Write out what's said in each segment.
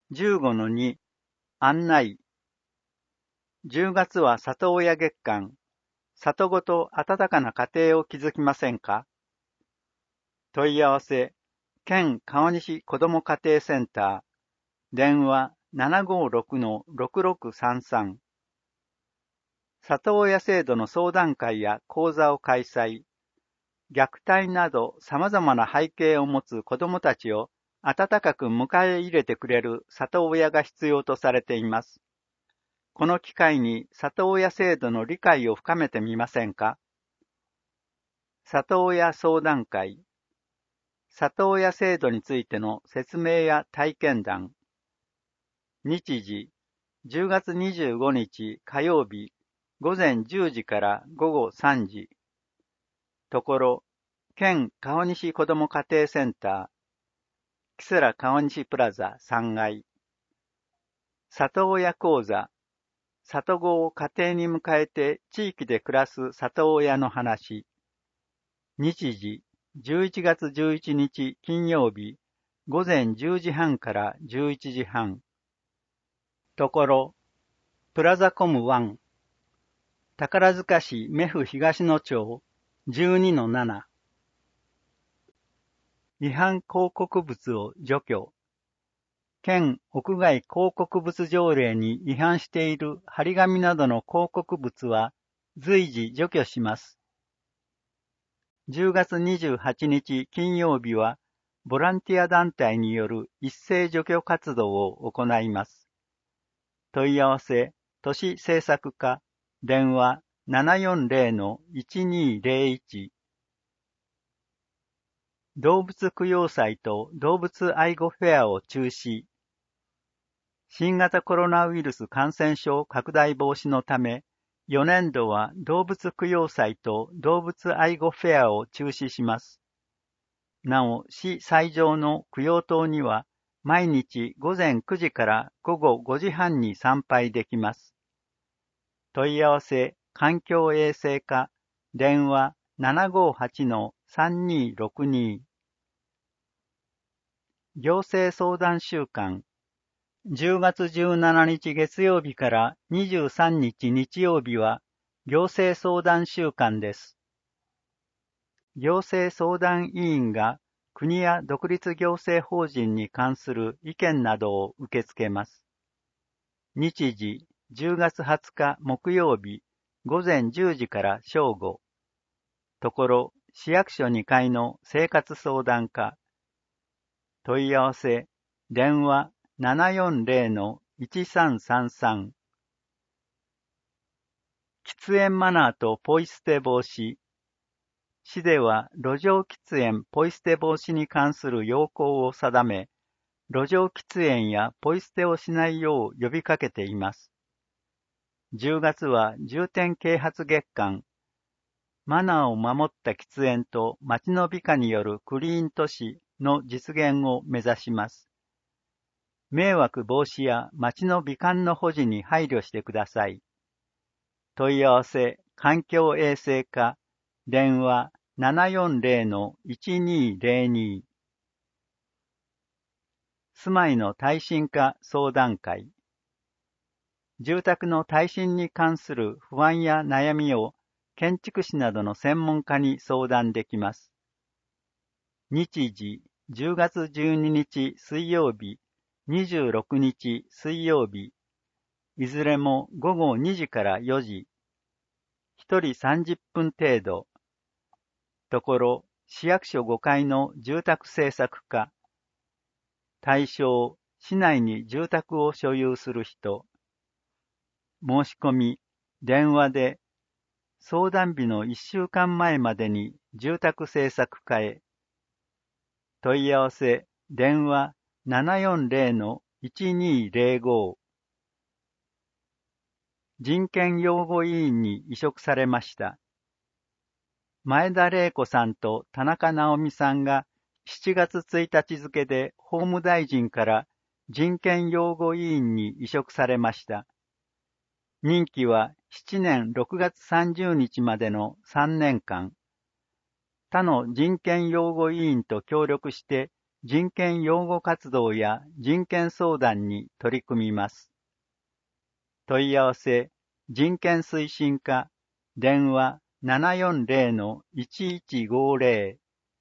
15-2案内。10月は里親月間。里ごと温かな家庭を築きませんか？問い合わせ、県川西子ども家庭センター。電話 756-6633。里親制度の相談会や講座を開催。虐待など様々な背景を持つ子どもたちを温かく迎え入れてくれる里親が必要とされています。この機会に里親制度の理解を深めてみませんか？里親相談会。里親制度についての説明や体験談。日時、10月25日火曜日、午前10時から午後3時。ところ、県川西子ども家庭センター、キセラ川西プラザ3階。里親講座、里子を家庭に迎えて地域で暮らす里親の話。日時、11月11日金曜日、午前10時半から11時半。ところ、プラザコム1、宝塚市目布東野町 12-7。違反広告物を除去。県屋外広告物条例に違反している張り紙などの広告物は随時除去します。10月28日金曜日はボランティア団体による一斉除去活動を行います。問い合わせ、都市政策課、電話 740-1201。動物供養祭と動物愛護フェアを中止。新型コロナウイルス感染症拡大防止のため、4年度は動物供養祭と動物愛護フェアを中止します。なお、市斎場の供養塔には、毎日午前9時から午後5時半に参拝できます。問い合わせ、環境衛生課、電話 758-3262。行政相談週間。10月17日月曜日から23日日曜日は行政相談週間です。行政相談委員が国や独立行政法人に関する意見などを受け付けます。日時10月20日木曜日午前10時から正午。ところ、市役所2階の生活相談課。問い合わせ、電話740-1333。喫煙マナーとポイ捨て防止。市では路上喫煙ポイ捨て防止に関する要項を定め、路上喫煙やポイ捨てをしないよう呼びかけています。10月は重点啓発月間。マナーを守った喫煙と街の美化によるクリーン都市の実現を目指します。迷惑防止や街の美観の保持に配慮してください。問い合わせ、環境衛生課、電話 740-1202。住まいの耐震化相談会。住宅の耐震に関する不安や悩みを建築士などの専門家に相談できます。日時、10月12日水曜日、26日水曜日、いずれも午後2時から4時、1人30分程度。ところ、市役所5階の住宅政策課。対象、市内に住宅を所有する人。申し込み、電話で、相談日の1週間前までに住宅政策課へ。問い合わせ、電話 740-1205。人権擁護委員に委嘱されました。前田玲子さんと田中直美さんが7月1日付で法務大臣から人権擁護委員に委嘱されました。任期は7年6月30日までの3年間。他の人権擁護委員と協力して人権擁護活動や人権相談に取り組みます。問い合わせ、人権推進課、電話740-1150。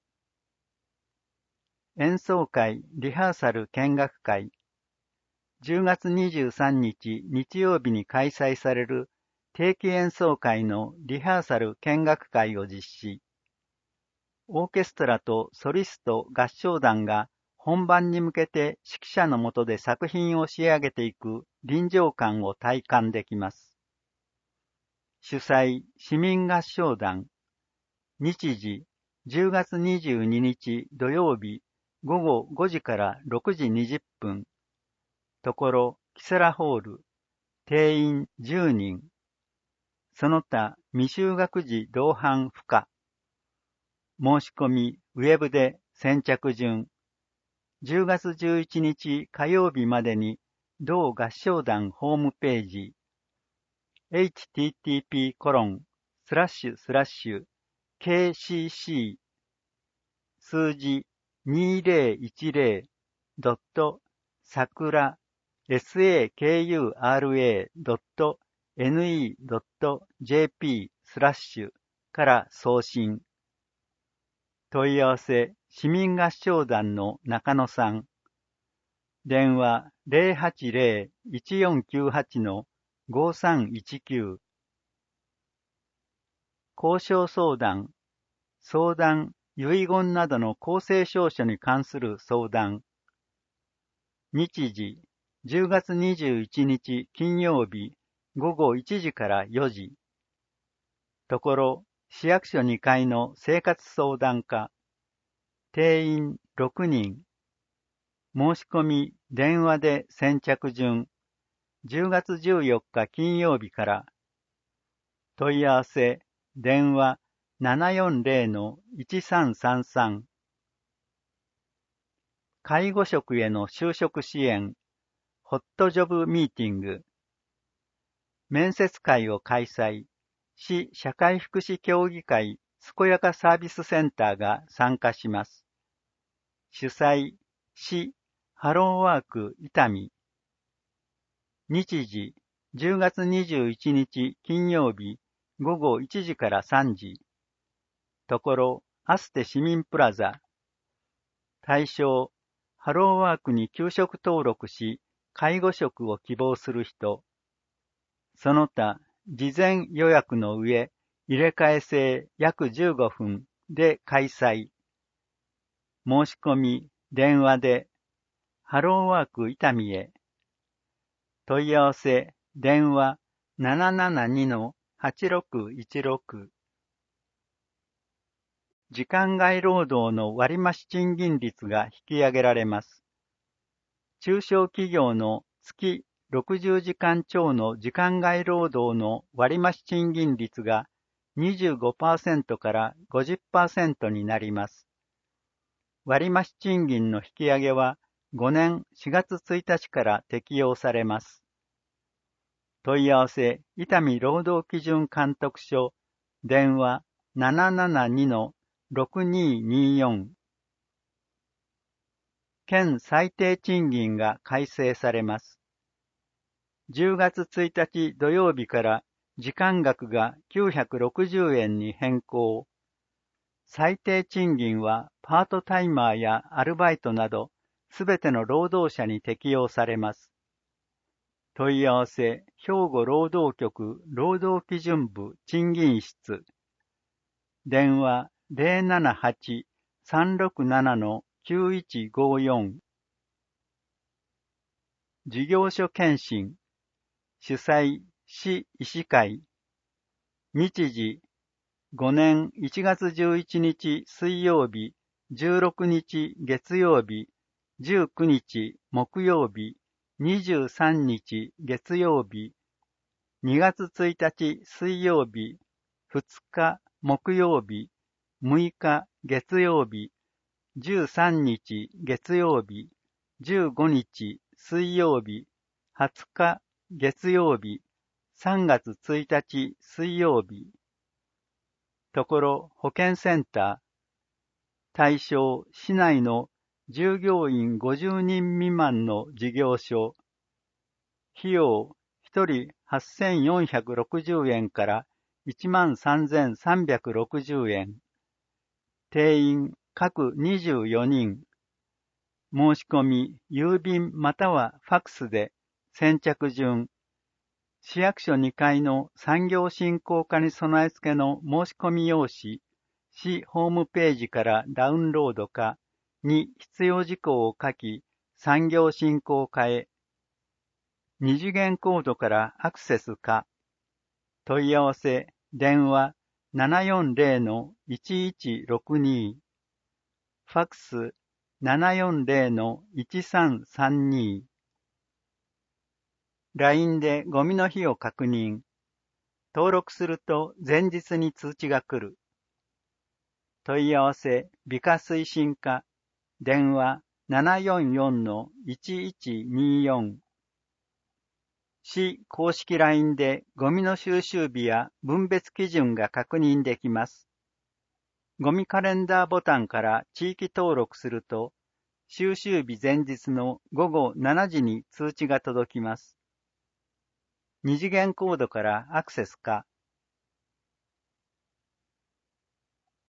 演奏会、リハーサル見学会。10月23日日曜日に開催される定期演奏会のリハーサル見学会を実施。オーケストラとソリスト合唱団が本番に向けて指揮者の下で作品を仕上げていく臨場感を体感できます。主催、市民合唱団。日時、10月22日土曜日午後5時から6時20分。ところ、キセラホール。定員10人。その他、未就学児同伴不可。申し込み、ウェブで先着順。10月11日火曜日までに、同合唱団ホームページ、http://kcc 数字 2010.sakura.ne.jp/ から送信。問い合わせ、市民合唱団の中野さん。電話080-1498-5319。交渉相談、遺言などの公正証書に関する相談。日時、10月21日金曜日午後1時から4時。ところ、市役所2階の生活相談課。定員6人。申し込み、電話で先着順。10月14日金曜日から。問い合わせ、電話740-1333。介護職への就職支援、ホットジョブミーティング。面接会を開催。市社会福祉協議会健やかサービスセンターが参加します。主催、市ハローワーク伊丹。日時、10月21日金曜日午後1時から3時。ところ、アステ市民プラザ。対象、ハローワークに休職登録し、介護職を希望する人。その他、事前予約の上、入れ替え制約15分で開催。申し込み、電話で、ハローワーク伊丹へ。問い合わせ、電話772-8616。時間外労働の割増賃金率が引き上げられます。中小企業の月60時間超の時間外労働の割増賃金率が 25% から 50% になります。割増賃金の引き上げは5年4月1日から適用されます。問い合わせ、伊丹労働基準監督署、電話772-6224。県最低賃金が改正されます。10月1日土曜日から時間額が960円に変更。最低賃金はパートタイマーやアルバイトなどすべての労働者に適用されます。問い合わせ、兵庫労働局労働基準部賃金室。電話078-367-9154。事業所検診。主催、市医師会。日時、5年1月11日水曜日、16日月曜日、19日木曜日、23日月曜日、2月1日水曜日、2日木曜日、6日月曜日、13日月曜日、15日水曜日、20日月曜日、3月1日水曜日。ところ保健センター。対象市内の従業員50人未満の事業所。費用、1人8460円から13360円。定員、各24人。申し込み、郵便またはファックスで、先着順。市役所2階の産業振興課に備え付けの申し込み用紙、市ホームページからダウンロードかに必要事項を書き、産業振興課へ。二次元コードからアクセスか。問い合わせ、電話740-1162。ファックス740-1332。LINE でゴミの日を確認。登録すると前日に通知が来る。問い合わせ、美化推進課。電話744-1124。市公式 LINE でゴミの収集日や分別基準が確認できます。ゴミカレンダーボタンから地域登録すると、収集日前日の午後7時に通知が届きます。二次元コードからアクセスか、